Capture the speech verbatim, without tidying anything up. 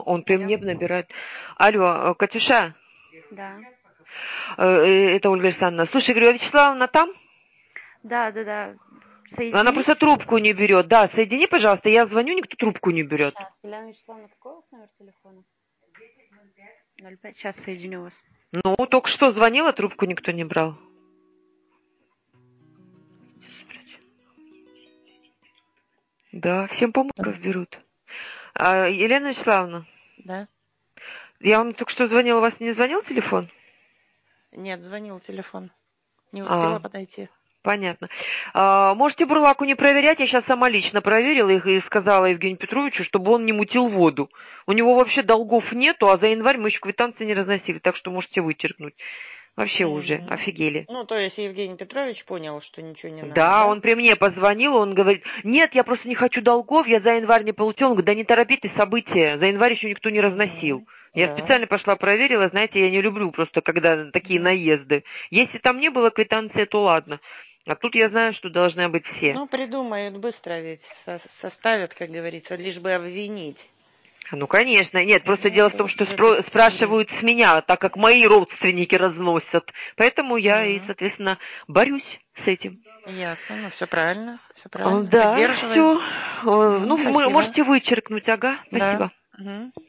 Он при мне набирает. Алло, Катюша? Да. Это Ольга Александровна. Слушай, говорю, а Вячеславовна там? Да, да, да. Соедини. Она просто трубку не берет. Да, соедини, пожалуйста. Я звоню, никто трубку не берет. Сейчас, Елена Вячеславовна, какой у вас номер телефона? ноль пять. Сейчас соединю вас. Ну, только что звонила, трубку никто не брал. Да, всем помощников берут. А, Елена Вячеславовна? Да. Я вам только что звонила, у вас не звонил телефон? Нет, звонил телефон. Не успела а, подойти. Понятно. А, можете бурлаку не проверять, я сейчас сама лично проверила их и сказала Евгению Петровичу, чтобы он не мутил воду. У него вообще долгов нету, а за январь мы еще квитанции не разносили, так что можете вычеркнуть. Вообще mm-hmm. уже офигели. Ну, то есть Евгений Петрович понял, что ничего не надо, да? Да, он при мне позвонил, он говорит, нет, я просто не хочу долгов, я за январь не получил. Он говорит, да не торопи ты события, за январь еще никто не разносил. Mm-hmm. Я да. специально пошла проверила, знаете, я не люблю просто, когда такие mm-hmm. наезды. Если там не было квитанции, то ладно. А тут я знаю, что должны быть все. Ну, придумают быстро ведь, со- составят, как говорится, лишь бы обвинить. Ну, конечно. Нет, просто ну, дело в том, что спро- спрашивают с меня, так как мои родственники разносят. Поэтому я mm-hmm. и, соответственно, борюсь с этим. Ясно, ну все правильно, все правильно. Да, все. Mm-hmm, ну, спасибо. можете вычеркнуть, ага, спасибо. Да. Mm-hmm.